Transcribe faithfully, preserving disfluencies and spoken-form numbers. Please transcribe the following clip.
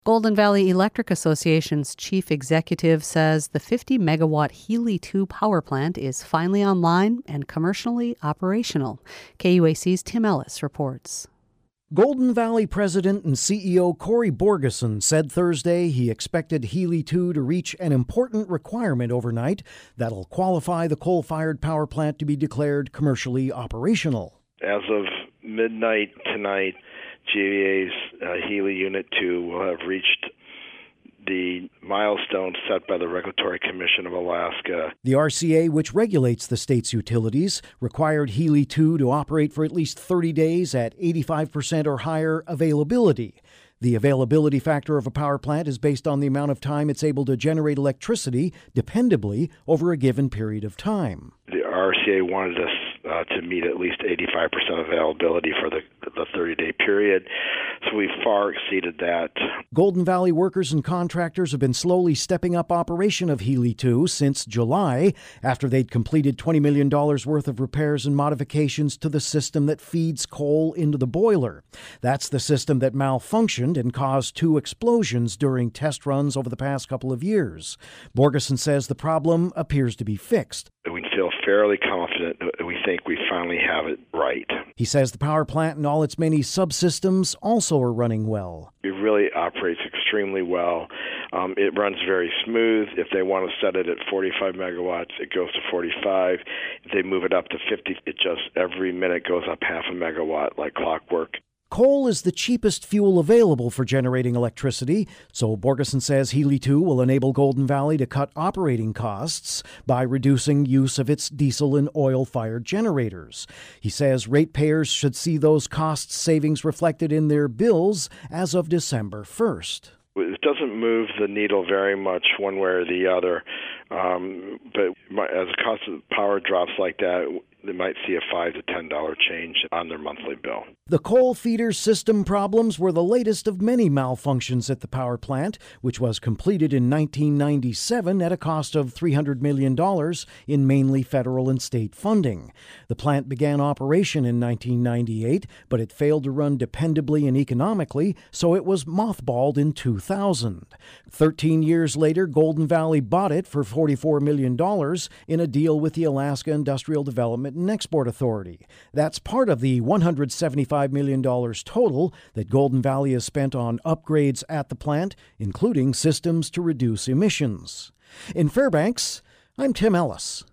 Golden Valley Electric Association's chief executive says the fifty megawatt Healy two power plant is finally online and commercially operational. K U A C's Tim Ellis reports. Golden Valley President and C E O Cory Borgeson said Thursday he expected Healy two to reach an important requirement overnight that'll qualify the coal-fired power plant to be declared commercially operational. As of midnight tonight, G V A's uh, Healy Unit two will have reached the milestone set by the Regulatory Commission of Alaska. The R C A, which regulates the state's utilities, required Healy two to operate for at least thirty days at eighty-five percent or higher availability. The availability factor of a power plant is based on the amount of time it's able to generate electricity dependably over a given period of time. The R C A wanted us uh, to meet at least eighty-five percent availability for the the thirty-day period, so we far exceeded that. Golden Valley workers and contractors have been slowly stepping up operation of Healy two since July, after they'd completed twenty million dollars worth of repairs and modifications to the system that feeds coal into the boiler. That's the system that malfunctioned and caused two explosions during test runs over the past couple of years. Borgeson says the problem appears to be fixed. We feel fairly confident that we think we finally have it right. He says the power plant and all its many subsystems also are running well. It really operates extremely well. Um, it runs very smooth. If they want to set it at forty-five megawatts, it goes to forty-five. If they move it up to fifty, it just every minute goes up half a megawatt like clockwork. Coal is the cheapest fuel available for generating electricity, so Borgeson says Healy two will enable Golden Valley to cut operating costs by reducing use of its diesel and oil-fired generators. He says ratepayers should see those cost savings reflected in their bills as of December first. It doesn't move the needle very much one way or the other, um, but as the cost of power drops like that, they might see a five to ten dollar change on their monthly bill. The coal feeder system problems were the latest of many malfunctions at the power plant, which was completed in nineteen ninety-seven at a cost of three hundred million dollars in mainly federal and state funding. The plant began operation in nineteen ninety-eight, but it failed to run dependably and economically, so it was mothballed in two thousand. Thirteen years later, Golden Valley bought it for forty-four million dollars in a deal with the Alaska Industrial Development and Export Authority. That's part of the one hundred seventy-five million dollars total that Golden Valley has spent on upgrades at the plant, including systems to reduce emissions. In Fairbanks, I'm Tim Ellis.